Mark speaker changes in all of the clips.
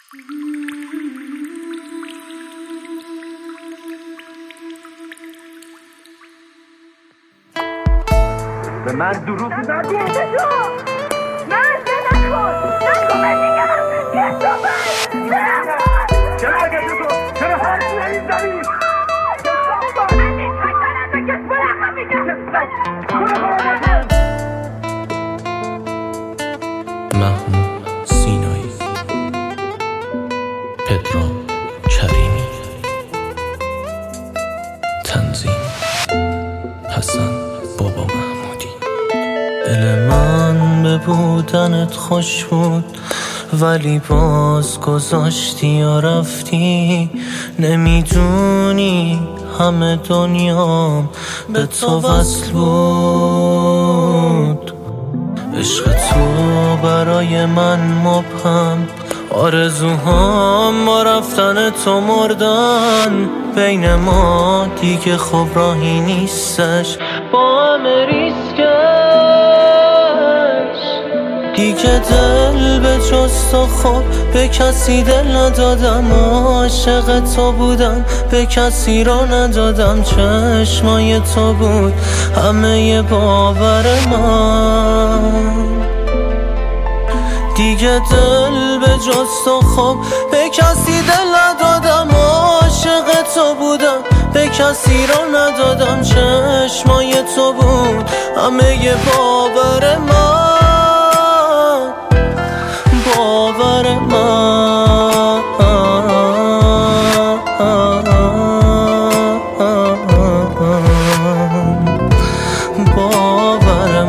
Speaker 1: به من دروغ نگو.
Speaker 2: مرد نکن
Speaker 1: چرا اگه چرا حرف نمیزنی؟
Speaker 3: محمود سینایی، پدرام کریمی، تنظیم حسن بابا محمودی. دل من به بودنت خوش بود ولی باز گذاشتی یا رفتی. نمیدونی همه دنیام به تو وصل بود. عشق تو برای من مبهم، آرزوهام با رفتن تو مردن. بین ما دیگه خب راهی نیستش، با همه ریسکش. دیگه دل به جز تو خب به کسی دل ندادم. عاشق تو بودم به کسی را ندادم. چشمای تو بود همه باور من. دیگه دل به جز تو خب به کسی دل ندادم. عاشق تو بودم به کسی را ندادم. چشمای تو بود همه باور من. باور من، باور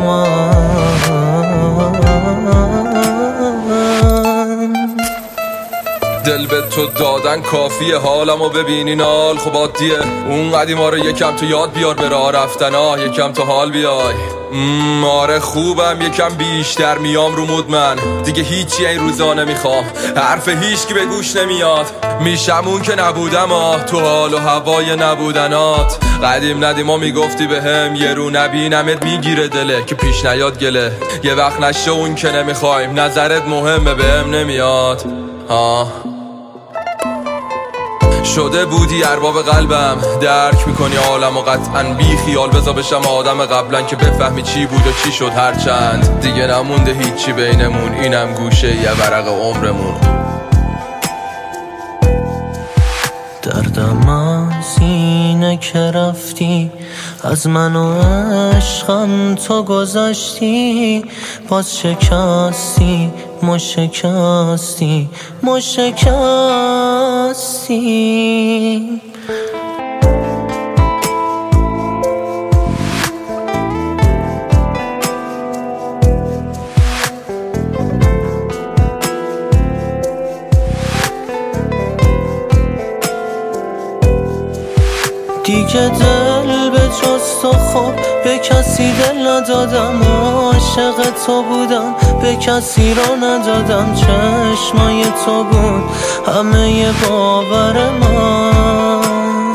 Speaker 3: من.
Speaker 4: دل به تو دادن کافیه حالمو ببینی نال. خب عادیه اون قدیما رو یکم تو یاد بیار، به راه رفتن یکم تو حال بیای. آره خوبم یکم بیشتر میام رو مود من. دیگه هیچی این روزا نمیخوام، حرف هیچ کی به گوش نمیاد. میشم اون که نبودم تو حال و هوای نبودنات. قدیم ندیما میگفتی به هم یه رو نبینمت میگیره دله که پیش نیاد گله. یه وقت نشه اون که نمیخوایم، نظرت مهمه به هم نمیاد. شده بودی ارباب قلبم، درک میکنی عالم و قطعا بی خیال بذار بشم آدم قبلا که بفهمی چی بود و چی شد. هرچند دیگه نمونده هیچی بینمون، اینم گوشه یه ورق عمرمون.
Speaker 3: دردم از اینه که رفتی، از من و عشقم تو گذشتی. باز شکستی مشکستی مشکستی. دیگه دل به جز تو خب به کسی دل ندادم. عاشق تو بودم به کسی را ندادم. چشمای تو بود همه باور من.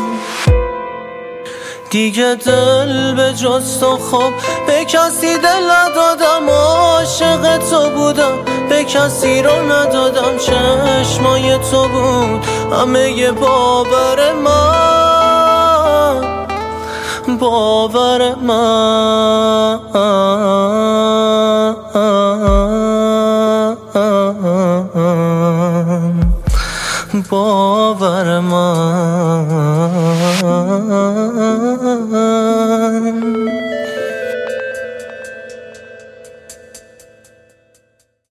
Speaker 3: دیگه دل به جز تو خب به کسی دل ندادم. عاشق تو بودم به کسی را ندادم. چشمای تو بود همه باور من. باور من، باور من.